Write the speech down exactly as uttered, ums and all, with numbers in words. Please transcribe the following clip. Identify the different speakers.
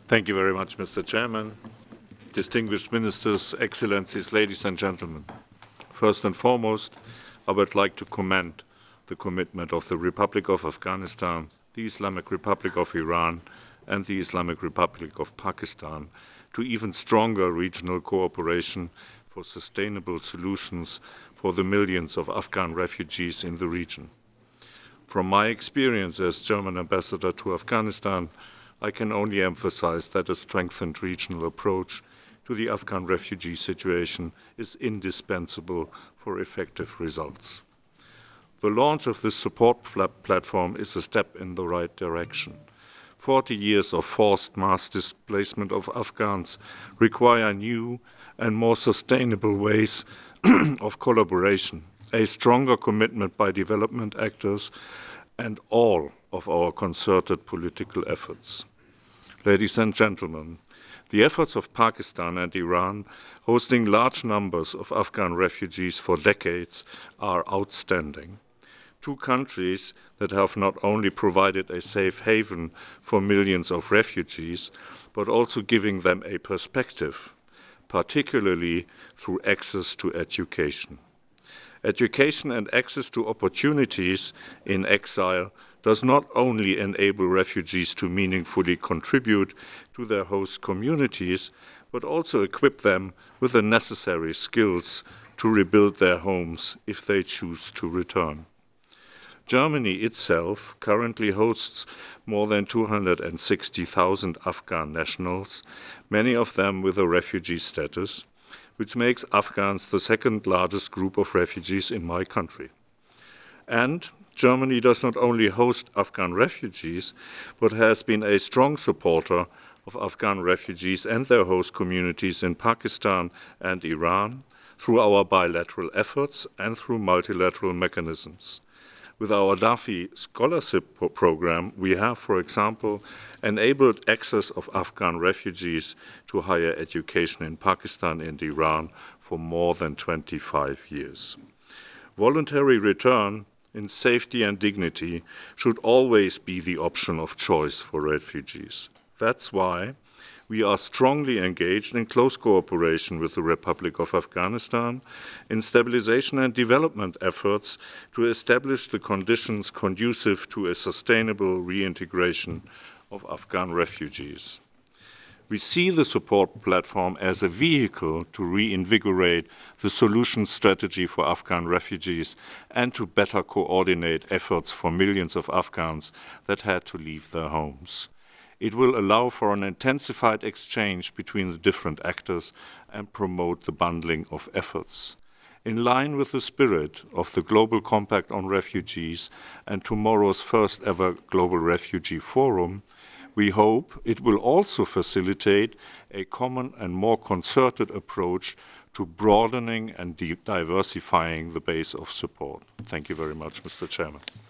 Speaker 1: Thank you very much, Mister Chairman, distinguished ministers, excellencies, ladies and gentlemen. First and foremost, I would like to commend the commitment of the Republic of Afghanistan, the Islamic Republic of Iran, and the Islamic Republic of Pakistan to even stronger regional cooperation for sustainable solutions for the millions of Afghan refugees in the region. From my experience as German ambassador to Afghanistan, I can only emphasize that a strengthened regional approach to the Afghan refugee situation is indispensable for effective results. The launch of this support platform is a step in the right direction. Forty years of forced mass displacement of Afghans require new and more sustainable ways of collaboration, a stronger commitment by development actors, and all of our concerted political efforts. Ladies and gentlemen, the efforts of Pakistan and Iran, hosting large numbers of Afghan refugees for decades, are outstanding. Two countries that have not only provided a safe haven for millions of refugees, but also giving them a perspective, particularly through access to education. Education and access to opportunities in exile does not only enable refugees to meaningfully contribute to their host communities, but also equip them with the necessary skills to rebuild their homes if they choose to return. Germany itself currently hosts more than two hundred sixty thousand Afghan nationals, many of them with a refugee status, which makes Afghans the second largest group of refugees in my country. And Germany does not only host Afghan refugees, but has been a strong supporter of Afghan refugees and their host communities in Pakistan and Iran through our bilateral efforts and through multilateral mechanisms. With our DAFI scholarship program, we have, for example, enabled access of Afghan refugees to higher education in Pakistan and Iran for more than twenty-five years. Voluntary return in safety and dignity should always be the option of choice for refugees. That's why we are strongly engaged in close cooperation with the Republic of Afghanistan in stabilization and development efforts to establish the conditions conducive to a sustainable reintegration of Afghan refugees. We see the support platform as a vehicle to reinvigorate the solution strategy for Afghan refugees and to better coordinate efforts for millions of Afghans that had to leave their homes. It will allow for an intensified exchange between the different actors and promote the bundling of efforts. In line with the spirit of the Global Compact on Refugees and tomorrow's first ever Global Refugee Forum, we hope it will also facilitate a common and more concerted approach to broadening and diversifying the base of support. Thank you very much, Mister Chairman.